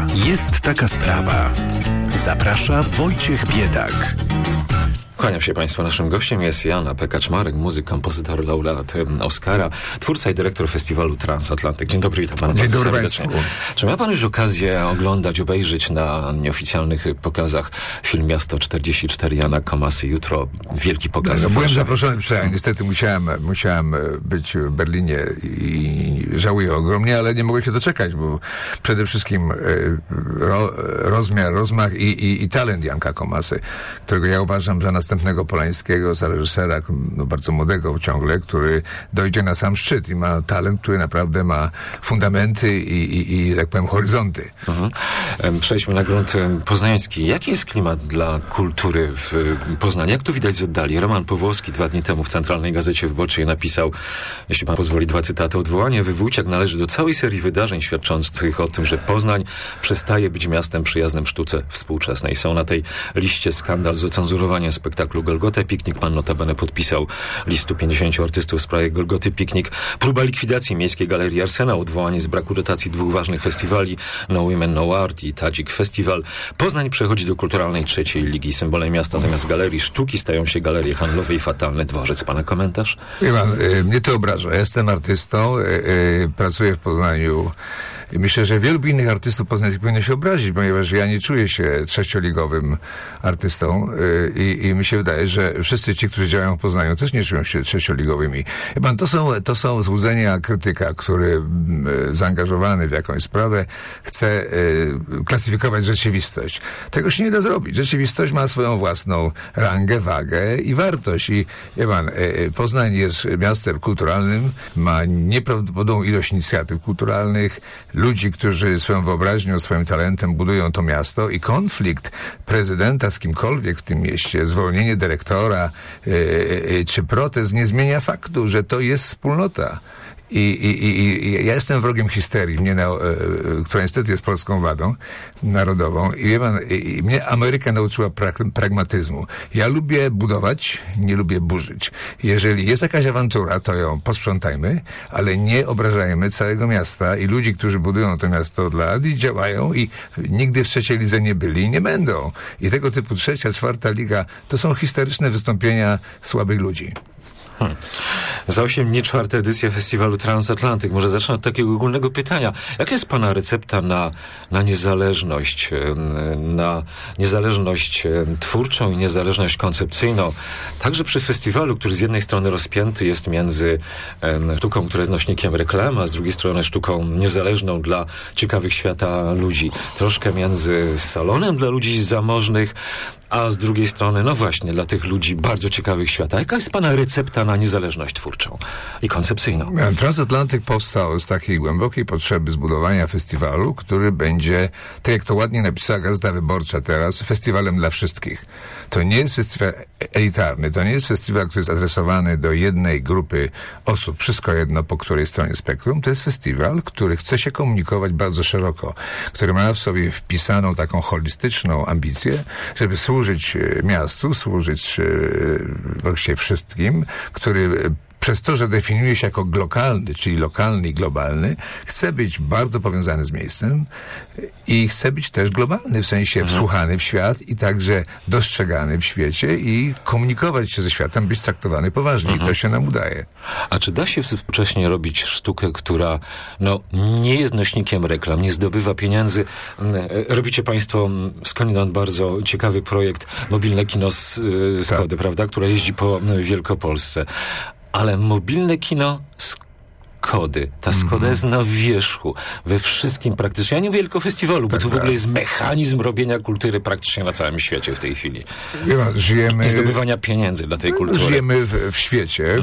Jest taka sprawa. Zaprasza Wojciech Biedak. Kłaniam się Państwu. Naszym gościem jest Jan A.P. Kaczmarek, muzyk, kompozytor, laureat Oscara, twórca i dyrektor festiwalu Transatlantyk. Dzień dobry, witam Pana bardzo serdecznie. Czy miał Pan już okazję obejrzeć na nieoficjalnych pokazach film Miasto 44 Jana Komasy? Jutro wielki pokaz. No, byłem zaproszony, niestety musiałem być w Berlinie i żałuję ogromnie, ale nie mogę się doczekać, bo przede wszystkim rozmiar, rozmach i talent Janka Komasy, którego ja uważam za następnego Polańskiego, za reżysera, bardzo młodego ciągle, który dojdzie na sam szczyt i ma talent, który naprawdę ma fundamenty i tak powiem, horyzonty. Przejdźmy na grunt poznański. Jaki jest klimat dla kultury w Poznaniu? Jak to widać z oddali? Roman Pawłowski 2 dni temu w Centralnej Gazecie Wyborczej napisał, jeśli pan pozwoli, 2 cytaty: odwołanie Wywójciak należy do całej serii wydarzeń świadczących o tym, że Poznań przestaje być miastem przyjaznym sztuce współczesnej. Są na tej liście skandal z ocenzurowaniem spektaklu Golgotę Piknik. Pan notabene podpisał list 150 artystów w sprawie Golgoty Piknik. Próba likwidacji Miejskiej Galerii Arsenał, odwołanie z braku dotacji 2 ważnych festiwali, No Women, No Art i Tadzik Festival. Poznań przechodzi do kulturalnej 3. ligi. Symbolem miasta zamiast galerii sztuki stają się galerie handlowe i fatalny dworzec. Pana komentarz? Wie pan, mnie to obraża. Ja jestem artystą, pracuję w Poznaniu. Myślę, że wielu innych artystów poznańskich powinno się obrazić, ponieważ ja nie czuję się 3-ligowym artystą i mi się wydaje, że wszyscy ci, którzy działają w Poznaniu, też nie czują się 3-ligowymi. Pan, to są złudzenia krytyka, który zaangażowany w jakąś sprawę chce klasyfikować rzeczywistość. Tego się nie da zrobić. Rzeczywistość ma swoją własną rangę, wagę i wartość. I pan, Poznań jest miastem kulturalnym, ma nieprawdopodobną ilość inicjatyw kulturalnych, ludzi, którzy swoją wyobraźnią, swoim talentem budują to miasto, i konflikt prezydenta z kimkolwiek w tym mieście, zwolnienie dyrektora czy protest nie zmienia faktu, że to jest wspólnota. I ja jestem wrogiem histerii, która niestety jest polską wadą narodową. I wie pan, mnie Ameryka nauczyła pragmatyzmu. Ja lubię budować, nie lubię burzyć. Jeżeli jest jakaś awantura, to ją posprzątajmy, ale nie obrażajmy całego miasta i ludzi, którzy budują to miasto od lat i działają i nigdy w 3. lidze nie byli i nie będą. I tego typu 3., 4. liga to są historyczne wystąpienia słabych ludzi. Za 8 dni 4. edycja festiwalu Transatlantyk. Może zacznę od takiego ogólnego pytania. Jaka jest pana recepta na niezależność twórczą i niezależność koncepcyjną? Także przy festiwalu, który z jednej strony rozpięty jest między sztuką, która jest nośnikiem reklamy, a z drugiej strony sztuką niezależną dla ciekawych świata ludzi. Troszkę między salonem dla ludzi zamożnych, a z drugiej strony, no właśnie, dla tych ludzi bardzo ciekawych świata. Jaka jest pana recepta na niezależność twórczą i koncepcyjną? Transatlantyk powstał z takiej głębokiej potrzeby zbudowania festiwalu, który będzie, tak jak to ładnie napisała Gazeta Wyborcza teraz, festiwalem dla wszystkich. To nie jest festiwal elitarny, to nie jest festiwal, który jest adresowany do jednej grupy osób, wszystko jedno po której stronie spektrum. To jest festiwal, który chce się komunikować bardzo szeroko, który ma w sobie wpisaną taką holistyczną ambicję, żeby służyć miastu, służyć właściwie wszystkim, który przez to, że definiuje się jako lokalny, czyli lokalny i globalny, chce być bardzo powiązany z miejscem i chce być też globalny, w sensie wsłuchany w świat i także dostrzegany w świecie i komunikować się ze światem, być traktowany poważnie. I to się nam udaje. A czy da się współcześnie robić sztukę, która nie jest nośnikiem reklam, nie zdobywa pieniędzy? Robicie państwo skądinąd bardzo ciekawy projekt Mobilne Kino z Skody, prawda? Która jeździ po Wielkopolsce. Ale mobilne kino Skody. Ta Skoda jest na wierzchu. We wszystkim praktycznie. Ja nie mówię tylko festiwalu, bo to w ogóle jest mechanizm robienia kultury praktycznie na całym świecie w tej chwili. Żyjemy... I zdobywania pieniędzy dla tej kultury. Żyjemy w świecie,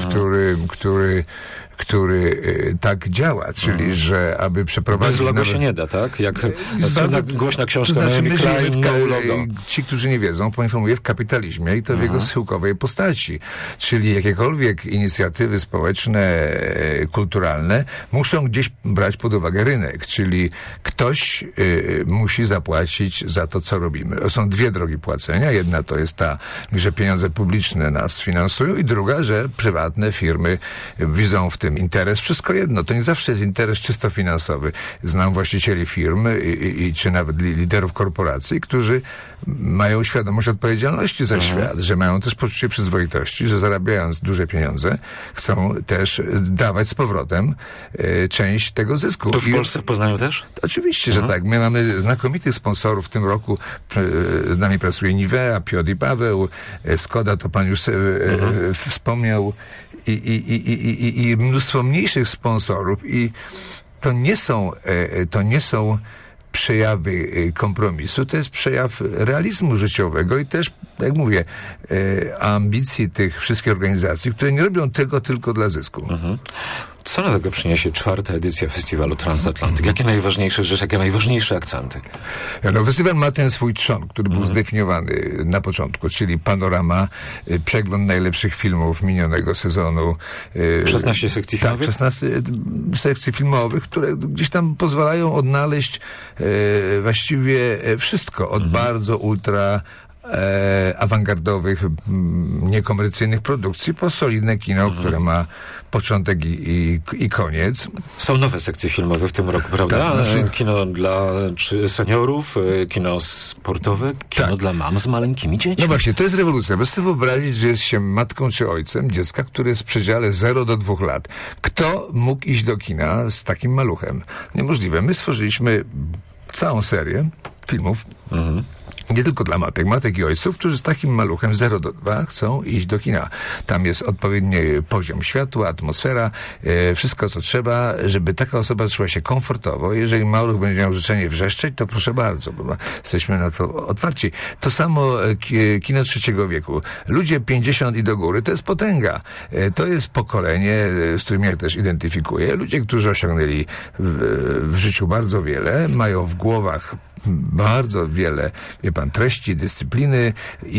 który tak działa, czyli że aby przeprowadzić... Bez logo się nie da, tak? Jak głośna książka Naomi Klein, no logo. Ci, którzy nie wiedzą, poinformuję, w kapitalizmie i to w jego schyłkowej postaci. Czyli jakiekolwiek inicjatywy społeczne, kulturalne muszą gdzieś brać pod uwagę rynek, czyli ktoś musi zapłacić za to, co robimy. Są 2 drogi płacenia. Jedna to jest ta, że pieniądze publiczne nas finansują i druga, że prywatne firmy widzą w tym tym interes, wszystko jedno. To nie zawsze jest interes czysto finansowy. Znam właścicieli firm czy nawet liderów korporacji, którzy mają świadomość odpowiedzialności za świat, że mają też poczucie przyzwoitości, że zarabiając duże pieniądze, chcą też dawać z powrotem część tego zysku. Tu w Polsce, w Poznaniu też? Oczywiście, że tak. My mamy znakomitych sponsorów w tym roku. Z nami pracuje Nivea, Piotr i Paweł, Skoda, to pan już wspomniał, i mnóstwo mniejszych sponsorów, i to nie są przejawy kompromisu, to jest przejaw realizmu życiowego i też, jak mówię, ambicji tych wszystkich organizacji, które nie robią tego tylko dla zysku. Co nowego przyniesie 4. edycja Festiwalu Transatlantyk? Jakie najważniejsze rzeczy, jakie najważniejsze akcenty? No, festiwal ma ten swój trzon, który był zdefiniowany na początku, czyli panorama, przegląd najlepszych filmów minionego sezonu. 16 sekcji filmowych? Tak, 16 sekcji filmowych, które gdzieś tam pozwalają odnaleźć właściwie wszystko, od bardzo ultra awangardowych, niekomercyjnych produkcji po solidne kino, które ma początek i koniec. Są nowe sekcje filmowe w tym roku, prawda? Tak, kino dla seniorów, kino sportowe, kino dla mam z maleńkimi dziećmi. No właśnie, to jest rewolucja. Bez sobie wyobrazić, że jest się matką czy ojcem dziecka, które jest w przedziale 0 do 2 lat. Kto mógł iść do kina z takim maluchem? Niemożliwe. My stworzyliśmy całą serię filmów, nie tylko dla matek i ojców, którzy z takim maluchem 0 do 2 chcą iść do kina. Tam jest odpowiedni poziom światła, atmosfera, wszystko co trzeba, żeby taka osoba czuła się komfortowo. Jeżeli maluch będzie miał życzenie wrzeszczeć, to proszę bardzo, bo jesteśmy na to otwarci. To samo kino trzeciego wieku. Ludzie 50 i do góry, to jest potęga. To jest pokolenie, z którym ja też identyfikuję. Ludzie, którzy osiągnęli w życiu bardzo wiele, mają w głowach bardzo wiele, wie pan, treści, dyscypliny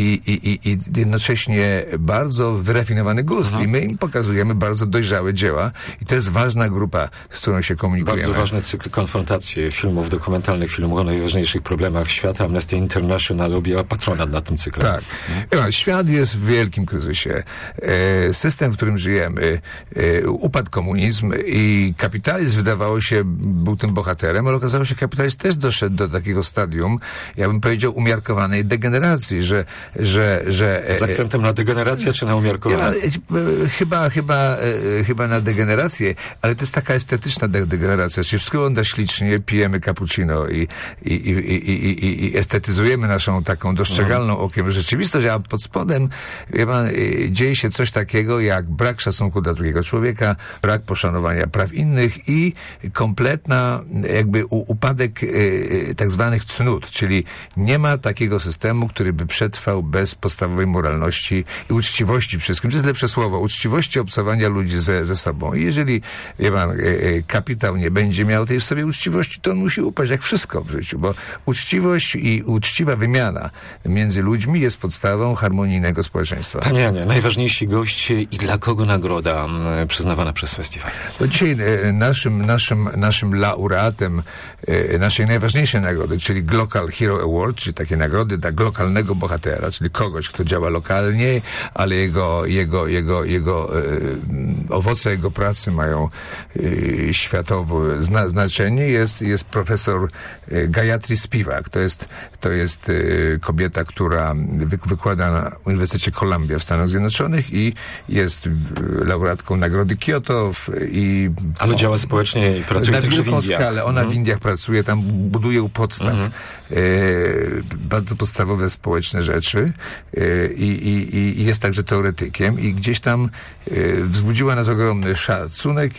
i jednocześnie bardzo wyrafinowany gust. I my im pokazujemy bardzo dojrzałe dzieła i to jest ważna grupa, z którą się komunikujemy. Bardzo ważny cykl konfrontacji filmów dokumentalnych, filmów o najważniejszych problemach świata. Amnesty International objęła patronat nad tym cyklem. Tak. Świat jest w wielkim kryzysie. System, w którym żyjemy, upadł komunizm i kapitalizm, wydawało się, był tym bohaterem, ale okazało się, że kapitalizm też doszedł do takiego stadium, ja bym powiedział, umiarkowanej degeneracji, że z akcentem na degenerację czy na umiarkowanie? Chyba na degenerację, ale to jest taka estetyczna degeneracja, czyli wszystko wygląda ślicznie, pijemy cappuccino i estetyzujemy naszą taką dostrzegalną okiem rzeczywistość, a pod spodem, wie pan, dzieje się coś takiego jak brak szacunku dla drugiego człowieka, brak poszanowania praw innych i kompletna jakby upadek tak zwanych cnót, czyli nie ma takiego systemu, który by przetrwał bez podstawowej moralności i uczciwości wszystkim. To jest lepsze słowo. Uczciwości obcowania ludzi ze sobą. I jeżeli, wie pan, kapitał nie będzie miał tej w sobie uczciwości, to on musi upaść jak wszystko w życiu, bo uczciwość i uczciwa wymiana między ludźmi jest podstawą harmonijnego społeczeństwa. Panie Janie, najważniejsi goście i dla kogo nagroda przyznawana przez festiwal? No dzisiaj naszym laureatem naszej najważniejszej nagrody, czyli Local Hero Award, czyli takie nagrody dla lokalnego bohatera, czyli kogoś, kto działa lokalnie, ale jego owoce jego pracy mają światowe znaczenie. Jest profesor Gayatri Spivak. To jest kobieta, która wykłada na Uniwersytecie Columbia w Stanach Zjednoczonych i jest laureatką Nagrody Kyoto ale działa społecznie i pracuje także w Indiach. Skalę. Ona w Indiach pracuje, tam buduje u podstaw bardzo podstawowe społeczne rzeczy i jest także teoretykiem i gdzieś tam wzbudziła nas ogromny szacunek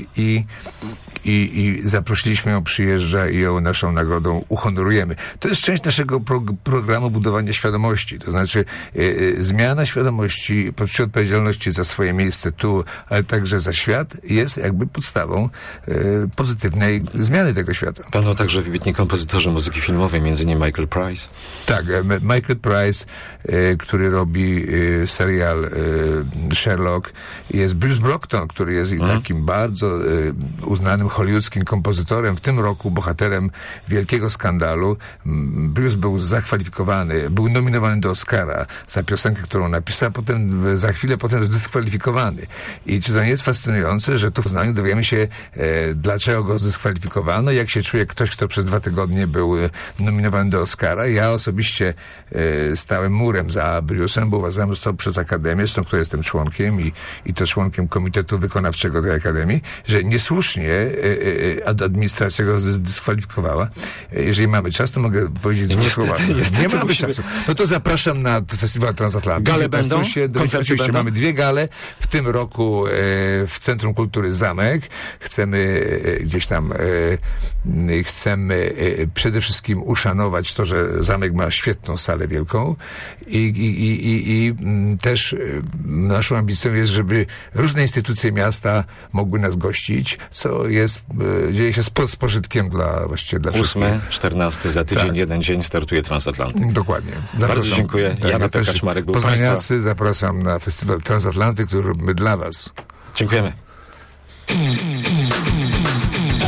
i zaprosiliśmy ją, przyjeżdża i ją naszą nagrodą uhonorujemy. To jest część naszego programu budowania świadomości, to znaczy zmiana świadomości, poczucie odpowiedzialności za swoje miejsce tu, ale także za świat jest jakby podstawą pozytywnej zmiany tego świata. Będą także wybitni kompozytorzy muzyki filmowej, między innymi Michael Price. Tak, Michael Price, który robi serial Sherlock, jest Bruce Brockton, który jest takim bardzo uznanym hollywoodzkim kompozytorem, w tym roku bohaterem wielkiego skandalu. Bruce był zakwalifikowany, był nominowany do Oscara za piosenkę, którą napisał, za chwilę potem zdyskwalifikowany. I czy to nie jest fascynujące, że tu w Poznaniu dowiemy się, dlaczego go zdyskwalifikowano, jak się czuje ktoś, kto przez 2 tygodnie był nominowany do Oscara. Ja osobiście stałem murem za Bruce'em, bo uważałem, że został przez Akademię, zresztą której jestem członkiem i to członkiem Komitetu Wykonawczego tej Akademii, że niesłusznie administracja go zdyskwalifikowała. Jeżeli mamy czas, to mogę powiedzieć dwa słowa. Nie mamy czasu. No to zapraszam na Festiwal Transatlantyk. Gale będą? Oczywiście mamy 2 gale. W tym roku w Centrum Kultury Zamek. Chcemy gdzieś tam przede wszystkim uszanować to, że Zamek ma świetną salę wielką i też naszą ambicją jest, żeby różne instytucje miasta mogły nas gościć, co dzieje się z pożytkiem właściwie dla wszystkich. 8-14 za tydzień, jeden dzień startuje Transatlantyk. Dokładnie. Bardzo dziękuję. Jan Kaczmarek był Poznaniacy, Państwa. zapraszam na Festiwal Transatlantyk, który robimy dla was. Dziękujemy.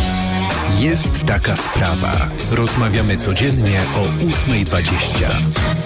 Jest taka sprawa. Rozmawiamy codziennie o 8:20.